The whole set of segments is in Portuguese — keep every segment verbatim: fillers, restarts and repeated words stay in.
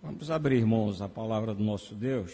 Vamos abrir, irmãos, a palavra do nosso Deus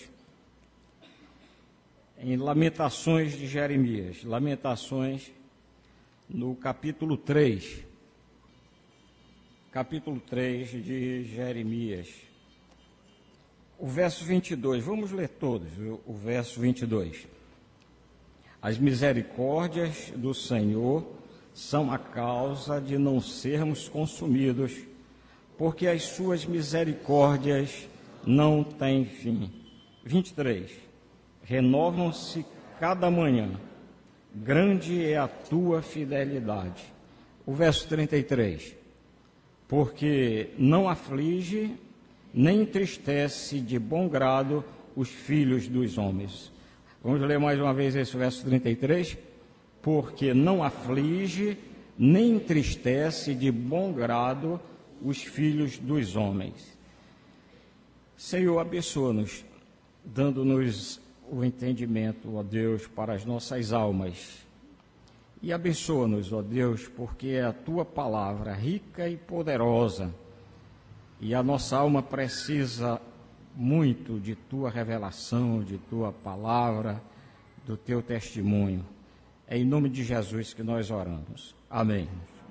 em Lamentações de Jeremias. Lamentações no capítulo três. Capítulo três de Jeremias. O verso vinte e dois, vamos ler todos, o verso vinte e dois. As misericórdias do Senhor são a causa de não sermos consumidos, porque as suas misericórdias não têm fim. vinte e três. Renovam-se cada manhã, grande é a tua fidelidade. O verso trinta e três. Porque não aflige, nem entristece de bom grado os filhos dos homens. Vamos ler mais uma vez esse verso trinta e três. Porque não aflige, nem entristece de bom grado os filhos dos homens. Senhor, abençoa-nos, dando-nos o entendimento, ó Deus, para as nossas almas. E abençoa-nos, ó Deus, porque é a tua palavra rica e poderosa, e a nossa alma precisa muito de tua revelação, de tua palavra, do teu testemunho. É em nome de Jesus que nós oramos. Amém.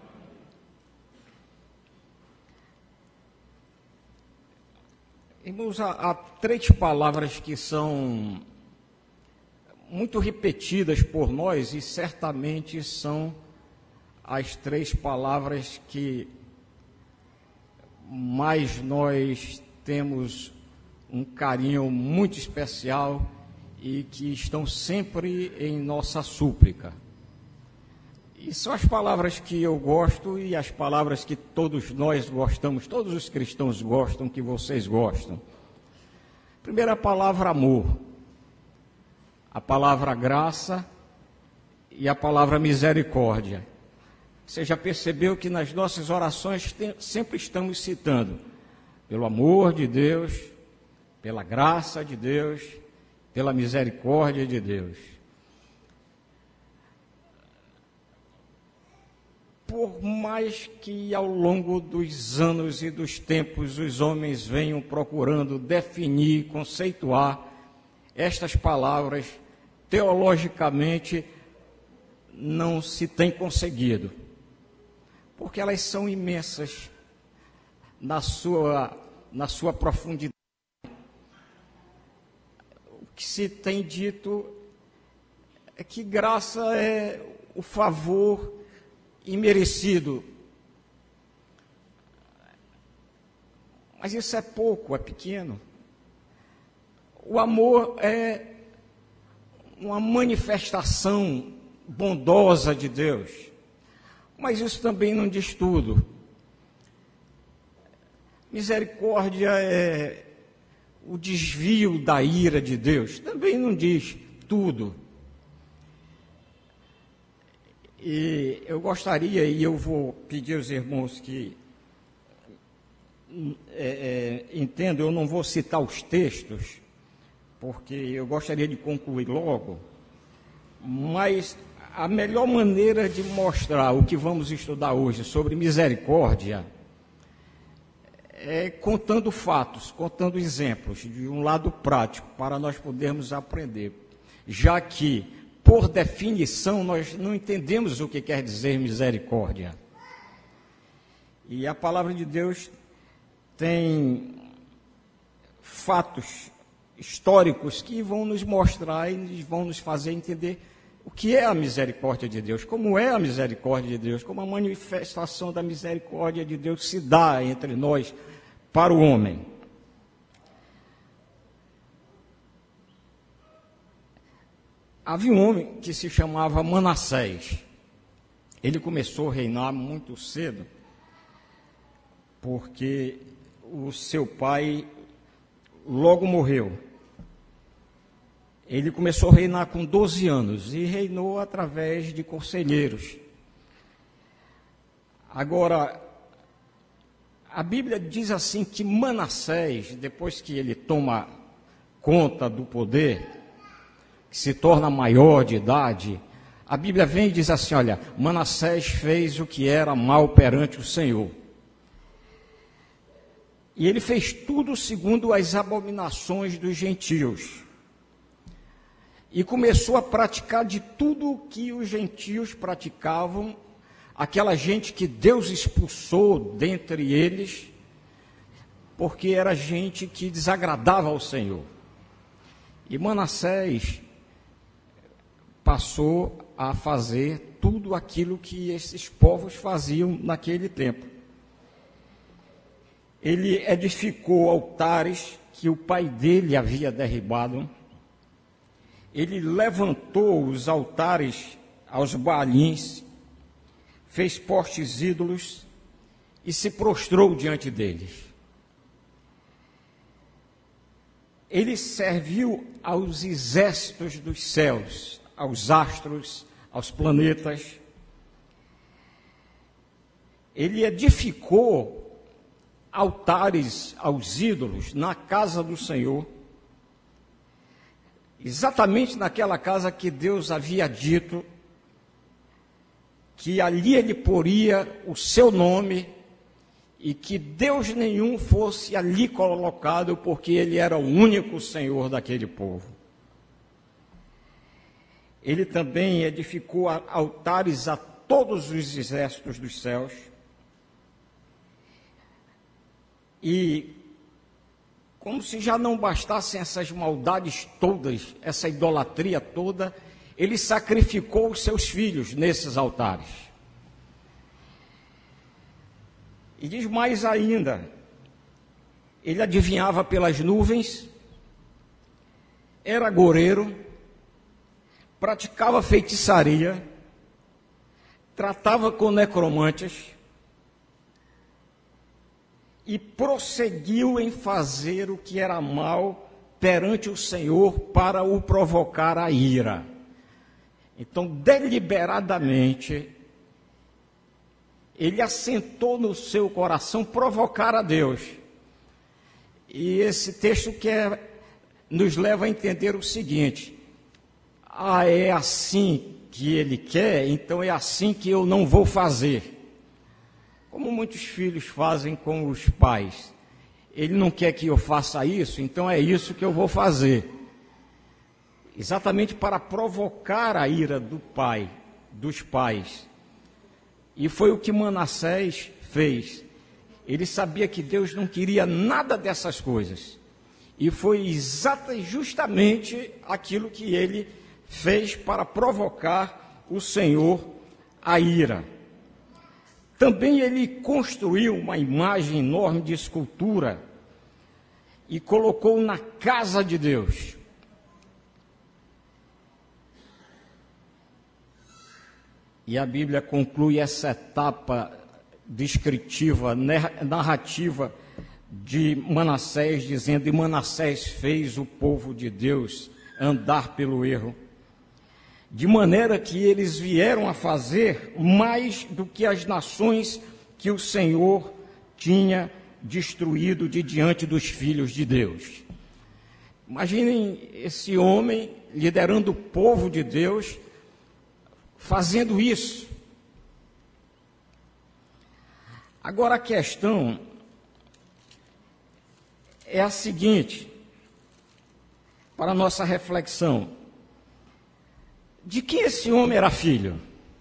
Irmãos, há, há três palavras que são muito repetidas por nós e certamente são as três palavras que mais nós temos um carinho muito especial e que estão sempre em nossa súplica. E são as palavras que eu gosto e as palavras que todos nós gostamos, todos os cristãos gostam, que vocês gostam. Primeira palavra, amor. A palavra graça e a palavra misericórdia. Você já percebeu que nas nossas orações tem, sempre estamos citando pelo amor de Deus, pela graça de Deus, pela misericórdia de Deus. Por mais que ao longo dos anos e dos tempos os homens venham procurando definir, conceituar estas palavras, teologicamente não se tem conseguido, porque elas são imensas na sua, na sua profundidade. O que se tem dito é que graça é o favor imerecido. Mas isso é pouco, é pequeno. O amor é uma manifestação bondosa de Deus. Mas isso também não diz tudo. Misericórdia é o desvio da ira de Deus. Também não diz tudo. E eu gostaria, e eu vou pedir aos irmãos que é, é, entendam, eu não vou citar os textos, porque eu gostaria de concluir logo, mas a melhor maneira de mostrar o que vamos estudar hoje sobre misericórdia é contando fatos, contando exemplos, de um lado prático, para nós podermos aprender, já que por definição, nós não entendemos o que quer dizer misericórdia. E a palavra de Deus tem fatos históricos que vão nos mostrar e vão nos fazer entender o que é a misericórdia de Deus, como é a misericórdia de Deus, como a manifestação da misericórdia de Deus se dá entre nós para o homem. Havia um homem que se chamava Manassés. Ele começou a reinar muito cedo, porque o seu pai logo morreu. Ele começou a reinar com doze anos e reinou através de conselheiros. Agora, a Bíblia diz assim que Manassés, depois que ele toma conta do poder, que se torna maior de idade, a Bíblia vem e diz assim, olha, Manassés fez o que era mal perante o Senhor. E ele fez tudo segundo as abominações dos gentios. E começou a praticar de tudo que os gentios praticavam, aquela gente que Deus expulsou dentre eles, porque era gente que desagradava ao Senhor. E Manassés passou a fazer tudo aquilo que esses povos faziam naquele tempo. Ele edificou altares que o pai dele havia derribado. Ele levantou os altares aos Baalins, fez postes ídolos e se prostrou diante deles. Ele serviu aos exércitos dos céus, aos astros, aos planetas. Ele edificou altares aos ídolos na casa do Senhor, exatamente naquela casa que Deus havia dito que ali ele poria o seu nome e que Deus nenhum fosse ali colocado, porque ele era o único Senhor daquele povo. Ele também edificou altares a todos os exércitos dos céus. E, como se já não bastassem essas maldades todas, essa idolatria toda, ele sacrificou os seus filhos nesses altares. E diz mais ainda, ele adivinhava pelas nuvens, era agoureiro, praticava feitiçaria, tratava com necromantes, e prosseguiu em fazer o que era mal perante o Senhor para o provocar a ira. Então, deliberadamente, ele assentou no seu coração provocar a Deus. E esse texto quer, nos leva a entender o seguinte: ah, é assim que ele quer, então é assim que eu não vou fazer. Como muitos filhos fazem com os pais. Ele não quer que eu faça isso, então é isso que eu vou fazer. Exatamente para provocar a ira do pai, dos pais. E foi o que Manassés fez. Ele sabia que Deus não queria nada dessas coisas. E foi exata e justamente aquilo que ele fez para provocar o Senhor a ira. Também ele construiu uma imagem enorme de escultura e colocou na casa de Deus. E a Bíblia conclui essa etapa descritiva, narrativa de Manassés, dizendo: e Manassés fez o povo de Deus andar pelo erro, de maneira que eles vieram a fazer mais do que as nações que o Senhor tinha destruído de diante dos filhos de Deus. Imaginem esse homem liderando o povo de Deus, fazendo isso. Agora a questão é a seguinte, para a nossa reflexão: de que esse homem era filho?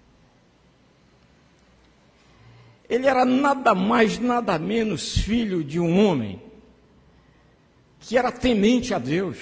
Ele era nada mais, nada menos filho de um homem que era temente a Deus.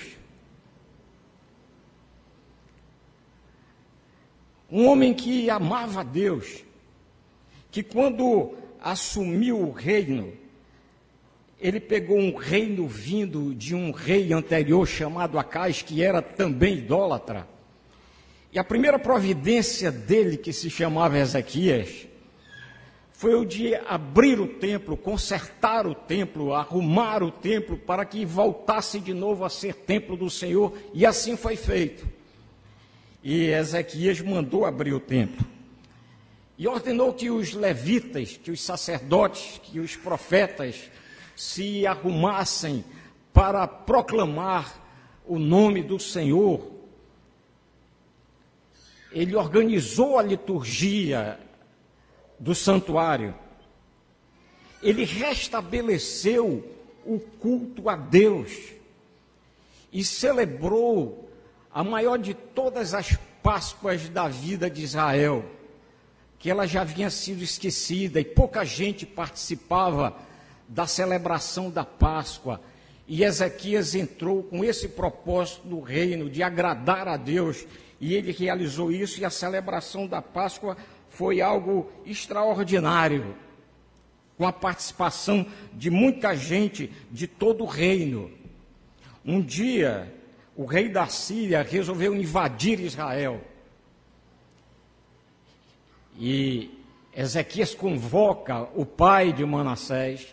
Um homem que amava a Deus, que quando assumiu o reino, ele pegou um reino vindo de um rei anterior chamado Acais, que era também idólatra. E a primeira providência dele, que se chamava Ezequias, foi o de abrir o templo, consertar o templo, arrumar o templo, para que voltasse de novo a ser templo do Senhor, e assim foi feito. E Ezequias mandou abrir o templo. E ordenou que os levitas, que os sacerdotes, que os profetas se arrumassem para proclamar o nome do Senhor. Ele organizou a liturgia do santuário. Ele restabeleceu o culto a Deus e celebrou a maior de todas as Páscoas da vida de Israel, que ela já havia sido esquecida e pouca gente participava da celebração da Páscoa. E Ezequias entrou com esse propósito no reino de agradar a Deus, e ele realizou isso, e a celebração da Páscoa foi algo extraordinário, com a participação de muita gente de todo o reino. Um dia, o rei da Síria resolveu invadir Israel. E Ezequias convoca o pai de Manassés.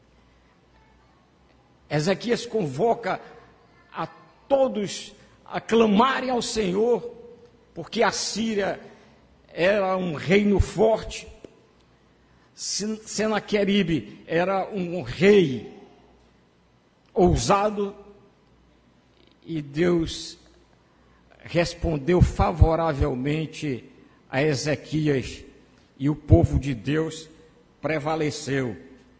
Ezequias convoca a todos a clamarem ao Senhor, porque a Síria era um reino forte. Senaqueribe era um rei ousado, e Deus respondeu favoravelmente a Ezequias, e o povo de Deus prevaleceu.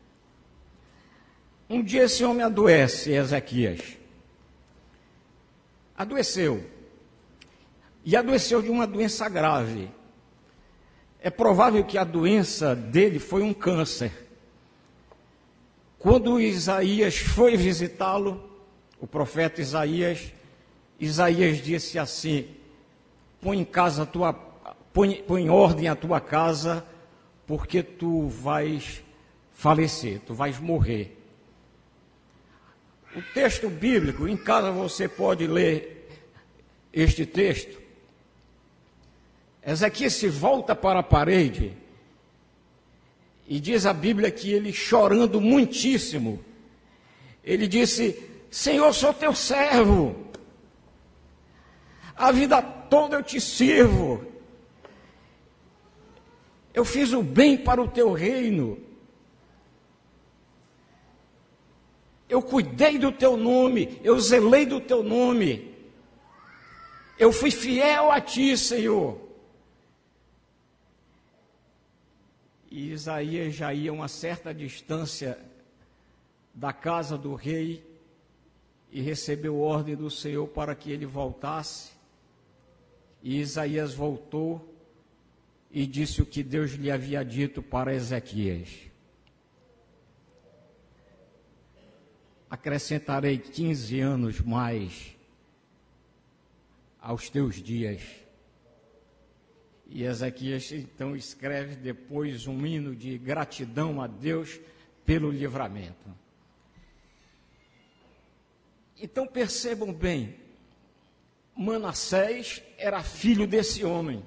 Um dia esse homem adoece, Ezequias. Adoeceu. E adoeceu de uma doença grave. É provável que a doença dele foi um câncer. Quando Isaías foi visitá-lo, o profeta Isaías, Isaías disse assim: põe em casa a tua, põe, põe em ordem a tua casa, porque tu vais falecer, tu vais morrer. O texto bíblico, em casa você pode ler este texto. Ezequias se volta para a parede e diz a Bíblia que ele, chorando muitíssimo, ele disse: Senhor, sou teu servo, a vida toda eu te sirvo, eu fiz o bem para o teu reino, eu cuidei do teu nome, eu zelei do teu nome, eu fui fiel a ti, Senhor. E Isaías já ia a uma certa distância da casa do rei e recebeu ordem do Senhor para que ele voltasse. E Isaías voltou e disse o que Deus lhe havia dito para Ezequias: acrescentarei quinze anos mais aos teus dias. E Ezequias então escreve depois um hino de gratidão a Deus pelo livramento. Então percebam bem, Manassés era filho desse homem.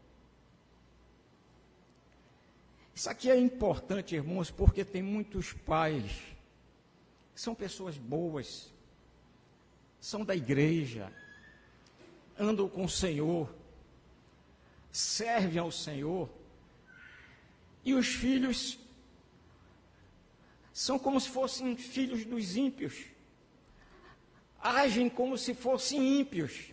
Isso aqui é importante, irmãos, porque tem muitos pais que são pessoas boas, são da igreja, andam com o Senhor, servem ao Senhor, e os filhos são como se fossem filhos dos ímpios, agem como se fossem ímpios.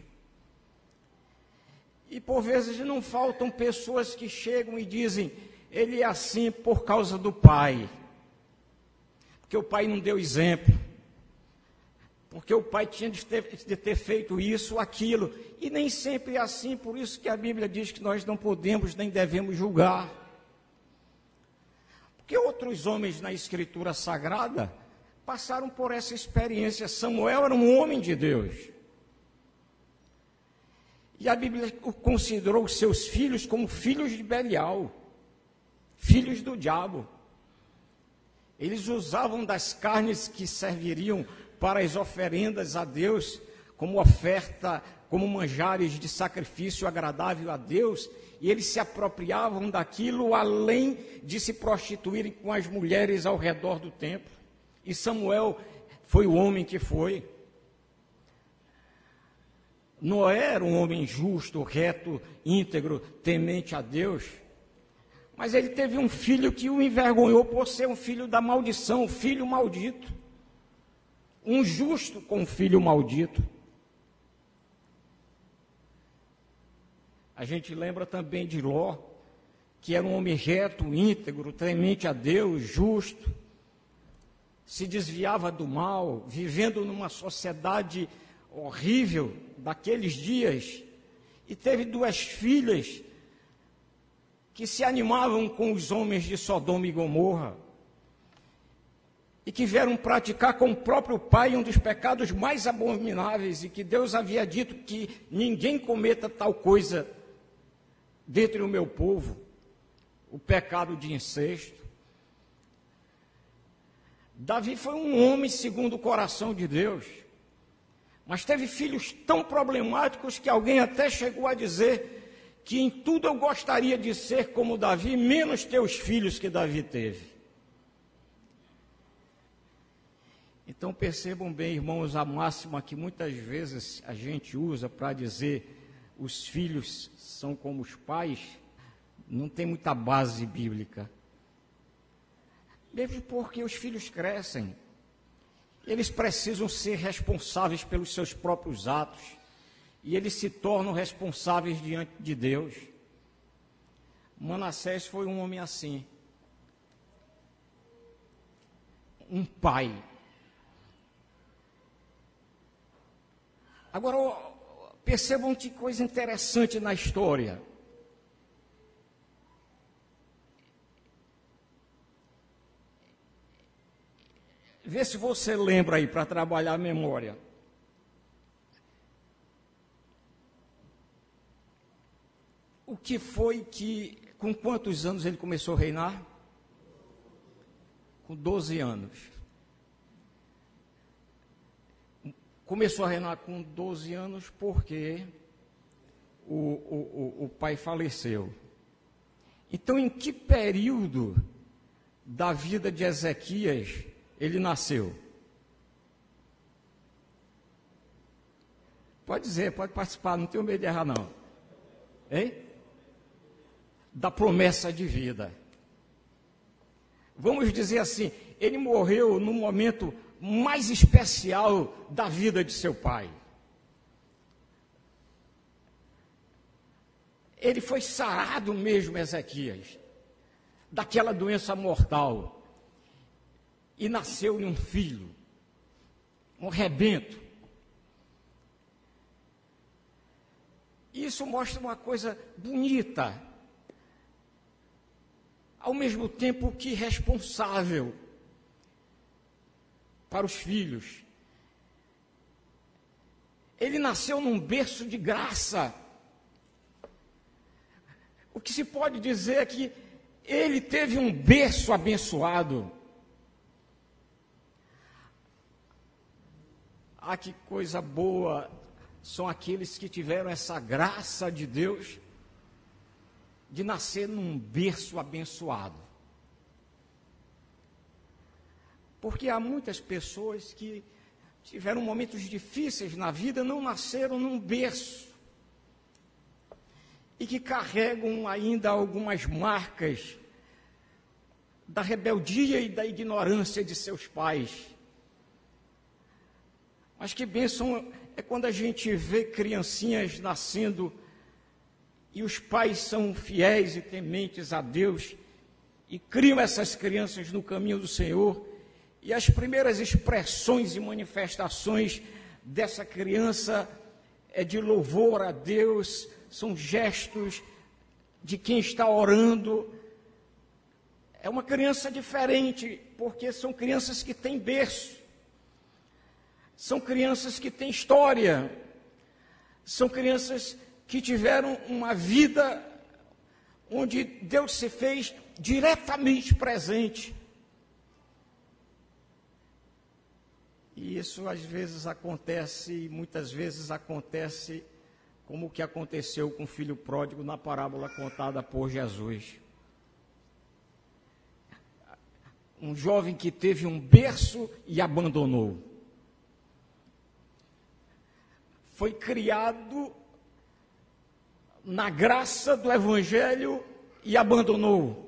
E por vezes não faltam pessoas que chegam e dizem: ele é assim por causa do pai, porque o pai não deu exemplo, porque o pai tinha de ter, de ter feito isso ou aquilo, e nem sempre é assim. Por isso que a Bíblia diz que nós não podemos nem devemos julgar, porque outros homens na Escritura Sagrada passaram por essa experiência. Samuel era um homem de Deus, e a Bíblia considerou os seus filhos como filhos de Belial, filhos do diabo. Eles usavam das carnes que serviriam para as oferendas a Deus, como oferta, como manjares de sacrifício agradável a Deus, e eles se apropriavam daquilo, além de se prostituírem com as mulheres ao redor do templo. E Samuel foi o homem que foi. Noé era um homem justo, reto, íntegro, temente a Deus, mas ele teve um filho que o envergonhou por ser um filho da maldição, um filho maldito. Um justo com um filho maldito. A gente lembra também de Ló, que era um homem reto, íntegro, temente a Deus, justo. se desviava do mal, vivendo numa sociedade horrível daqueles dias, e teve duas filhas que se animavam com os homens de Sodoma e Gomorra, e que vieram praticar com o próprio pai um dos pecados mais abomináveis, e que Deus havia dito que ninguém cometa tal coisa dentre o meu povo, o pecado de incesto. Davi foi um homem segundo o coração de Deus, mas teve filhos tão problemáticos que alguém até chegou a dizer que em tudo eu gostaria de ser como Davi, menos ter os filhos que Davi teve. Então percebam bem, irmãos, a máxima que muitas vezes a gente usa para dizer os filhos são como os pais, não tem muita base bíblica. Mesmo porque os filhos crescem, eles precisam ser responsáveis pelos seus próprios atos, e eles se tornam responsáveis diante de Deus. Manassés foi um homem assim, um pai. Agora, percebam que coisa interessante na história. Vê se você lembra aí, para trabalhar a memória. O que foi que, com quantos anos ele começou a reinar? Com doze anos. Começou a reinar com doze anos porque o, o, o, o pai faleceu. Então, em que período da vida de Ezequias ele nasceu? Pode dizer, pode participar, não tenho medo de errar, não. Hein? Da promessa de vida. Vamos dizer assim, ele morreu no momento mais especial da vida de seu pai. Ele foi sarado mesmo, Ezequias, daquela doença mortal. E nasceu-lhe um filho, um rebento. Isso mostra uma coisa bonita, ao mesmo tempo que responsável para os filhos. Ele nasceu num berço de graça. O que se pode dizer é que ele teve um berço abençoado. Ah, que coisa boa são aqueles que tiveram essa graça de Deus de nascer num berço abençoado. Porque há muitas pessoas que tiveram momentos difíceis na vida, não nasceram num berço, e que carregam ainda algumas marcas da rebeldia e da ignorância de seus pais. Mas que bênção é quando a gente vê criancinhas nascendo e os pais são fiéis e tementes a Deus e criam essas crianças no caminho do Senhor, e as primeiras expressões e manifestações dessa criança é de louvor a Deus, são gestos de quem está orando. É uma criança diferente, porque são crianças que têm berço. São crianças que têm história, são crianças que tiveram uma vida onde Deus se fez diretamente presente. E isso às vezes acontece, muitas vezes acontece como o que aconteceu com o filho pródigo na parábola contada por Jesus. Um jovem que teve um berço e abandonou. Foi criado na graça do Evangelho e abandonou.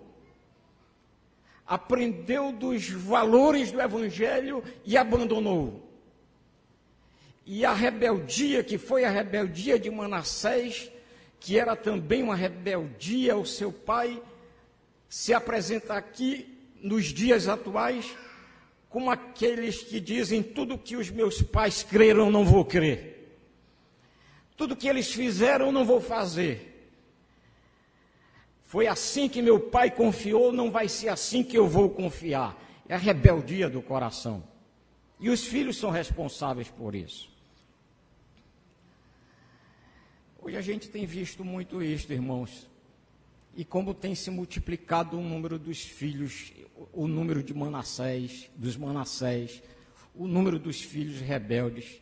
Aprendeu dos valores do Evangelho e abandonou. E a rebeldia, que foi a rebeldia de Manassés, que era também uma rebeldia ao seu pai, se apresenta aqui nos dias atuais como aqueles que dizem: tudo que os meus pais creram, não vou crer. Tudo que eles fizeram, não vou fazer. Foi assim que meu pai confiou, não vai ser assim que eu vou confiar. É a rebeldia do coração. E os filhos são responsáveis por isso. Hoje a gente tem visto muito isso, irmãos. E como tem se multiplicado o número dos filhos, o número de Manassés, dos Manassés, o número dos filhos rebeldes,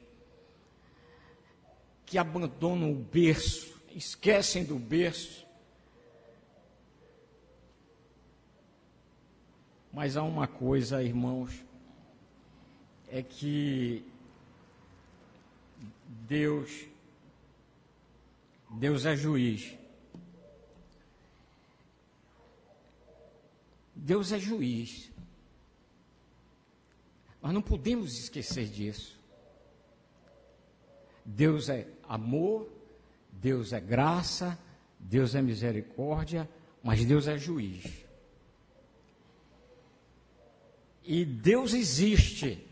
que abandonam o berço, esquecem do berço. Mas há uma coisa, irmãos, é que Deus, Deus é juiz. Deus é juiz. Nós não podemos esquecer disso. Deus é amor, Deus é graça, Deus é misericórdia, mas Deus é juiz. E Deus existe.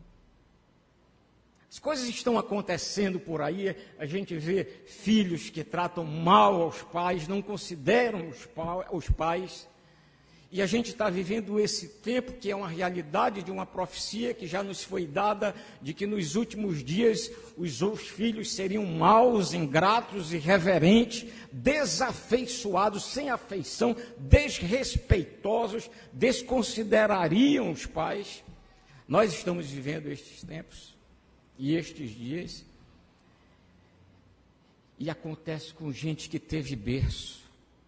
As coisas estão acontecendo por aí, a gente vê filhos que tratam mal aos pais, não consideram os, pa- os pais. E a gente está vivendo esse tempo que é uma realidade de uma profecia que já nos foi dada, de que nos últimos dias os, os filhos seriam maus, ingratos, irreverentes, desafeiçoados, sem afeição, desrespeitosos, desconsiderariam os pais. Nós estamos vivendo estes tempos e estes dias, e acontece com gente que teve berço,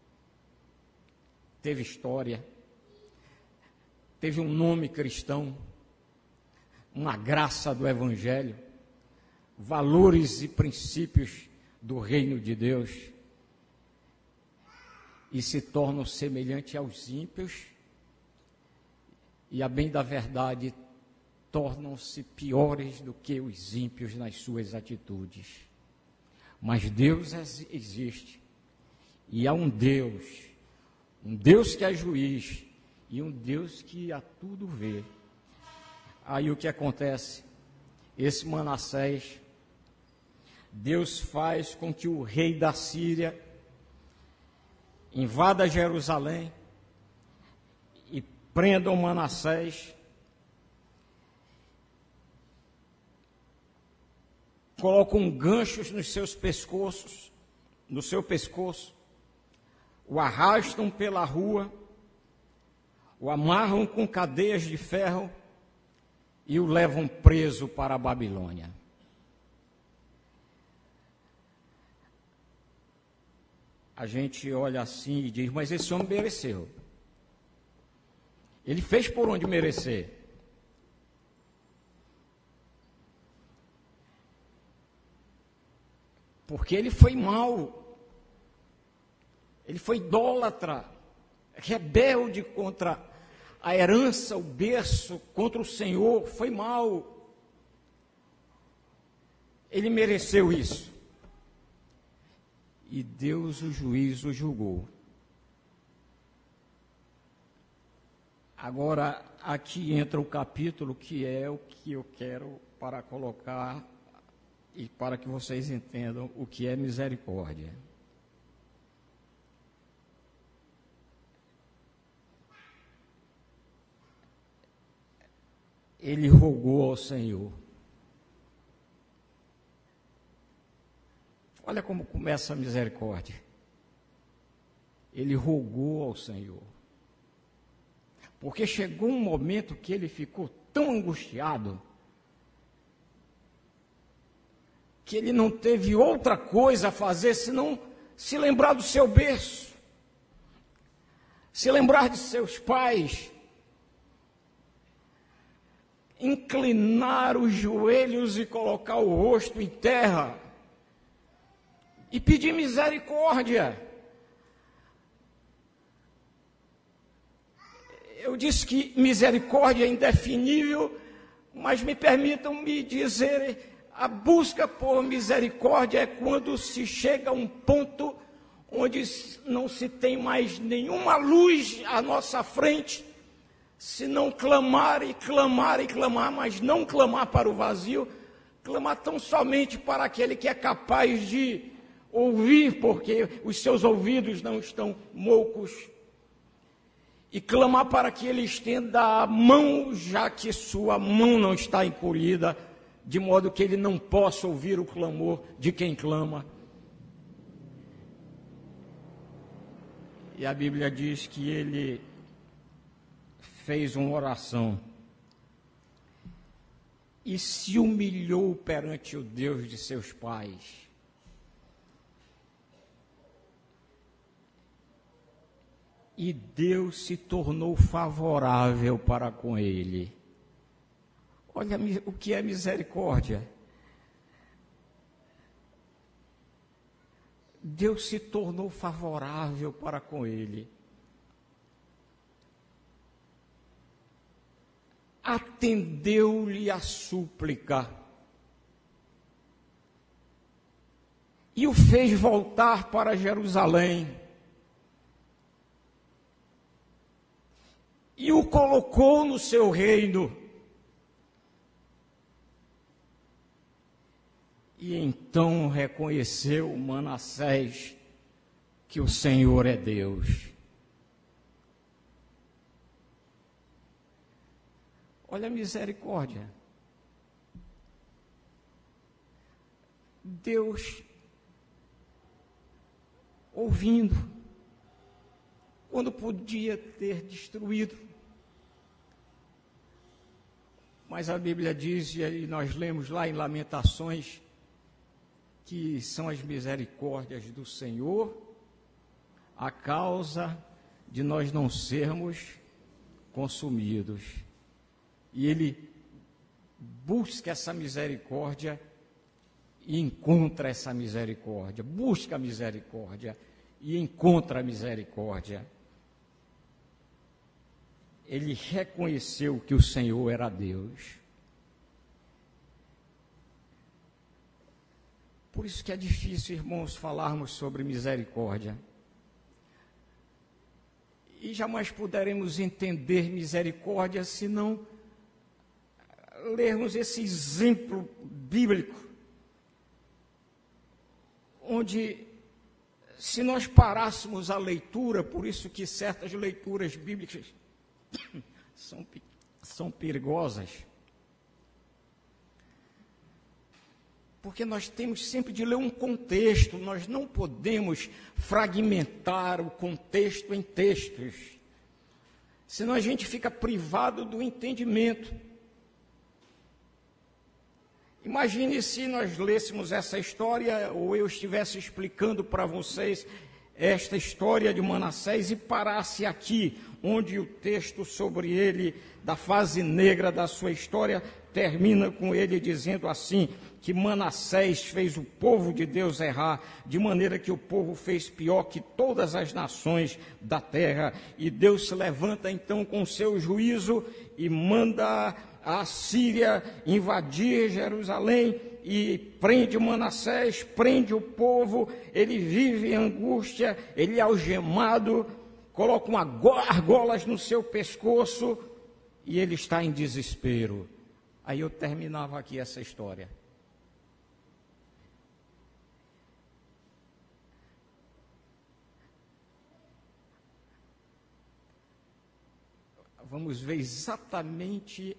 teve história, teve um nome cristão, uma graça do Evangelho, valores e princípios do reino de Deus, e se tornam semelhantes aos ímpios, e a bem da verdade, tornam-se piores do que os ímpios nas suas atitudes. Mas Deus existe, e há um Deus, um Deus que é juiz, e um Deus que a tudo vê. Aí o que acontece? Esse Manassés, Deus faz com que o rei da Síria invada Jerusalém e prenda o Manassés, colocam ganchos nos seus pescoços, no seu pescoço, o arrastam pela rua, o amarram com cadeias de ferro e o levam preso para a Babilônia. A gente olha assim e diz: mas esse homem mereceu. Ele fez por onde merecer. Porque ele foi mau. Ele foi idólatra, rebelde contra a herança, o berço, contra o Senhor, foi mau. Ele mereceu isso. E Deus, o juiz, o julgou. Agora, aqui entra o capítulo que é o que eu quero para colocar e para que vocês entendam o que é misericórdia. Ele rogou ao Senhor. Olha como começa a misericórdia. Ele rogou ao Senhor. Porque chegou um momento que ele ficou tão angustiado que ele não teve outra coisa a fazer senão se lembrar do seu berço, se lembrar de seus pais, inclinar os joelhos e colocar o rosto em terra e pedir misericórdia. Eu disse que misericórdia é indefinível, mas me permitam me dizer, a busca por misericórdia é quando se chega a um ponto onde não se tem mais nenhuma luz à nossa frente, se não clamar e clamar e clamar, mas não clamar para o vazio, clamar tão somente para aquele que é capaz de ouvir, porque os seus ouvidos não estão moucos, e clamar para que ele estenda a mão, já que sua mão não está encolhida, de modo que ele não possa ouvir o clamor de quem clama. E a Bíblia diz que ele fez uma oração e se humilhou perante o Deus de seus pais. E Deus se tornou favorável para com ele. Olha o que é misericórdia. Deus se tornou favorável para com ele. Atendeu-lhe a súplica e o fez voltar para Jerusalém e o colocou no seu reino. E então reconheceu Manassés que o Senhor é Deus. Olha a misericórdia. Deus ouvindo, quando podia ter destruído. Mas a Bíblia diz, e nós lemos lá em Lamentações, que são as misericórdias do Senhor a causa de nós não sermos consumidos. E ele busca essa misericórdia e encontra essa misericórdia, busca a misericórdia e encontra a misericórdia. Ele reconheceu que o Senhor era Deus. Por isso que é difícil, irmãos, falarmos sobre misericórdia. E jamais poderemos entender misericórdia se não lermos esse exemplo bíblico, onde, se nós parássemos a leitura, por isso que certas leituras bíblicas são, são perigosas, porque nós temos sempre de ler um contexto, nós não podemos fragmentar o contexto em textos, senão a gente fica privado do entendimento. Imagine se nós lêssemos essa história, ou eu estivesse explicando para vocês esta história de Manassés e parasse aqui, onde o texto sobre ele, da fase negra da sua história, termina com ele dizendo assim, que Manassés fez o povo de Deus errar, de maneira que o povo fez pior que todas as nações da terra, e Deus se levanta então com seu juízo e manda a Síria invadir Jerusalém e prende Manassés, prende o povo, ele vive em angústia, ele é algemado, coloca uma argolas no seu pescoço e ele está em desespero. Aí eu terminava aqui essa história. Vamos ver exatamente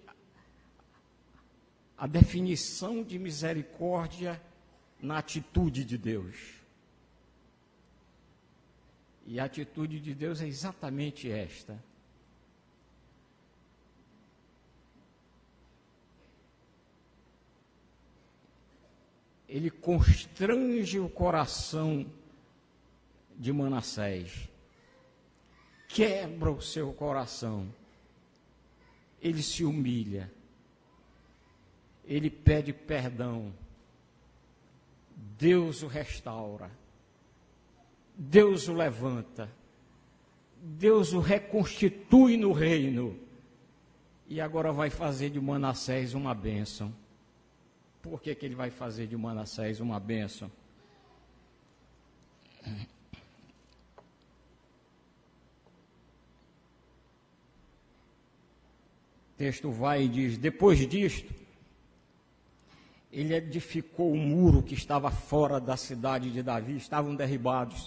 a definição de misericórdia na atitude de Deus. E a atitude de Deus é exatamente esta. Ele constrange o coração de Manassés, quebra o seu coração, ele se humilha, ele pede perdão, Deus o restaura, Deus o levanta, Deus o reconstitui no reino, e agora vai fazer de Manassés uma bênção. Por que que ele vai fazer de Manassés uma bênção? texto vai e diz: depois disto, ele edificou o muro que estava fora da cidade de Davi, estavam derribados.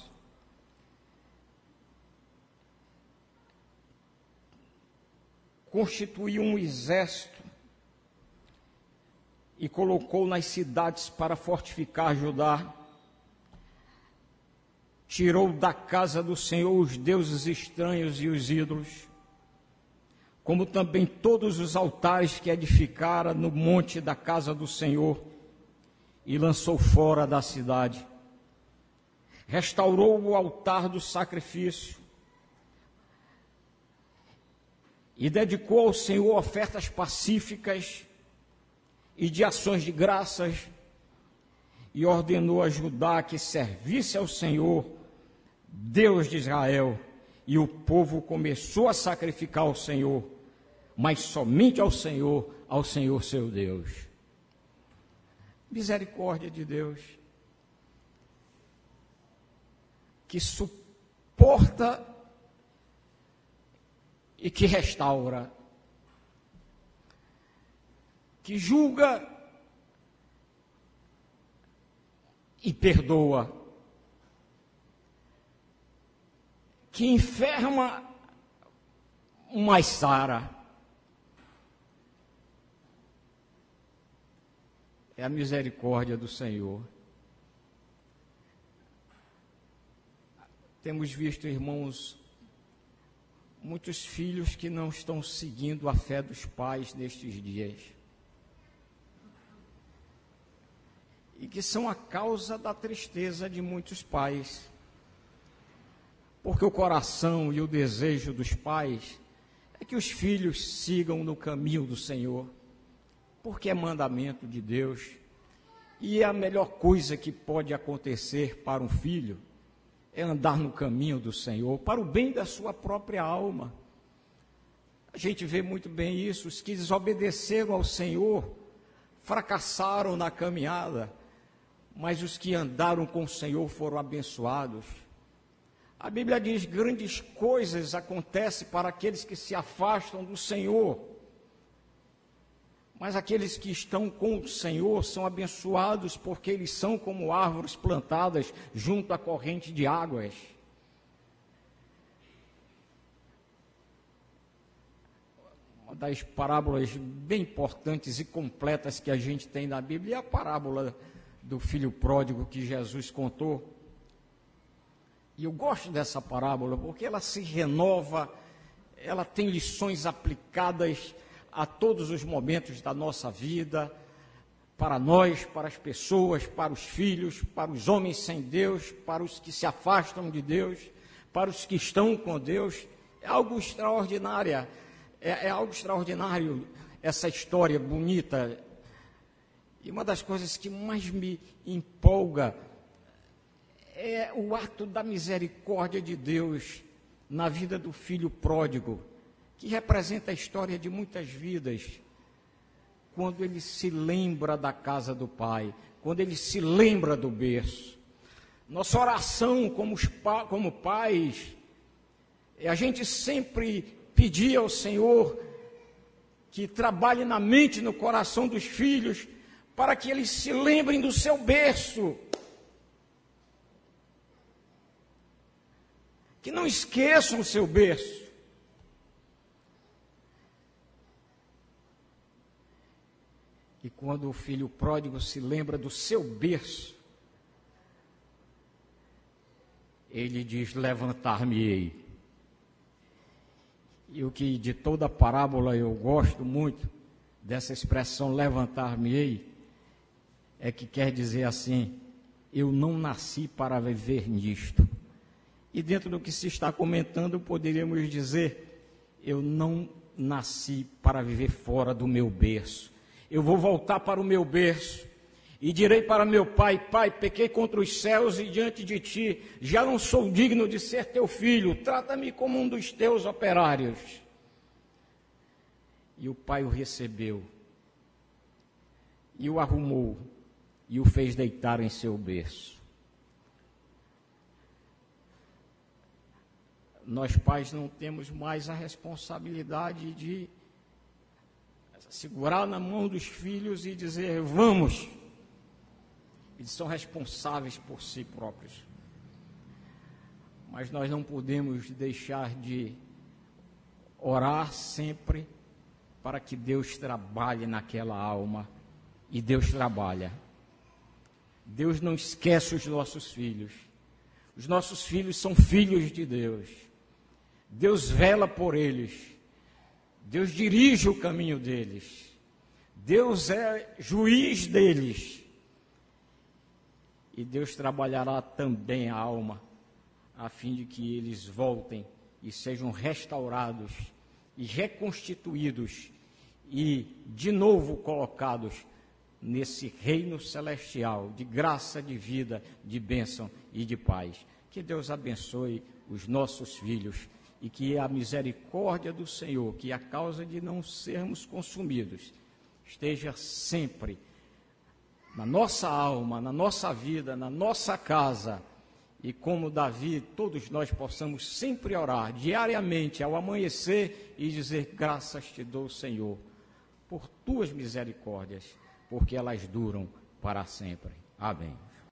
Constituiu um exército e colocou nas cidades para fortificar Judá. Tirou da casa do Senhor os deuses estranhos e os ídolos, como também todos os altares que edificara no monte da casa do Senhor, e lançou fora da cidade. Restaurou o altar do sacrifício, e dedicou ao Senhor ofertas pacíficas e de ações de graças, e ordenou a Judá que servisse ao Senhor, Deus de Israel, e o povo começou a sacrificar ao Senhor, mas somente ao Senhor, ao Senhor seu Deus. Misericórdia de Deus, que suporta e que restaura, que julga e perdoa, que enferma, mas sara. É a misericórdia do Senhor. Temos visto, irmãos, muitos filhos que não estão seguindo a fé dos pais nestes dias, e que são a causa da tristeza de muitos pais, porque o coração e o desejo dos pais é que os filhos sigam no caminho do Senhor, porque é mandamento de Deus, e é a melhor coisa que pode acontecer para um filho, é andar no caminho do Senhor, para o bem da sua própria alma. A gente vê muito bem isso, os que desobedeceram ao Senhor, fracassaram na caminhada, mas os que andaram com o Senhor foram abençoados. A Bíblia diz: grandes coisas acontecem para aqueles que se afastam do Senhor, mas aqueles que estão com o Senhor são abençoados, porque eles são como árvores plantadas junto à corrente de águas. Uma das parábolas bem importantes e completas que a gente tem na Bíblia é a parábola do filho pródigo que Jesus contou. E eu gosto dessa parábola porque ela se renova, ela tem lições aplicadas a todos os momentos da nossa vida, para nós, para as pessoas, para os filhos, para os homens sem Deus, para os que se afastam de Deus, para os que estão com Deus. É algo extraordinário, é, é algo extraordinário essa história bonita. E uma das coisas que mais me empolga é o ato da misericórdia de Deus na vida do filho pródigo, que representa a história de muitas vidas, quando ele se lembra da casa do Pai, quando ele se lembra do berço. Nossa oração como, os pa, como pais, é a gente sempre pedir ao Senhor que trabalhe na mente e no coração dos filhos, para que eles se lembrem do seu berço, que não esqueçam o seu berço. E quando o filho pródigo se lembra do seu berço, ele diz: levantar-me-ei. E o que de toda a parábola eu gosto muito dessa expressão levantar-me-ei, é que quer dizer assim: eu não nasci para viver nisto. E dentro do que se está comentando, poderíamos dizer: eu não nasci para viver fora do meu berço. Eu vou voltar para o meu berço e direi para meu pai: Pai, pequei contra os céus e diante de ti, já não sou digno de ser teu filho, trata-me como um dos teus operários. E o pai o recebeu, e o arrumou, e o fez deitar em seu berço. Nós, pais, não temos mais a responsabilidade de segurar na mão dos filhos e dizer, vamos. Eles são responsáveis por si próprios. Mas nós não podemos deixar de orar sempre para que Deus trabalhe naquela alma. E Deus trabalha. Deus não esquece os nossos filhos. Os nossos filhos são filhos de Deus. Deus vela por eles. Deus dirige o caminho deles. Deus é juiz deles. E Deus trabalhará também a alma, a fim de que eles voltem e sejam restaurados e reconstituídos e de novo colocados nesse reino celestial de graça, de vida, de bênção e de paz. Que Deus abençoe os nossos filhos e que a misericórdia do Senhor, que a causa de não sermos consumidos, esteja sempre na nossa alma, na nossa vida, na nossa casa. E como Davi, todos nós possamos sempre orar diariamente ao amanhecer e dizer, graças te dou, Senhor, por tuas misericórdias, porque elas duram para sempre. Amém.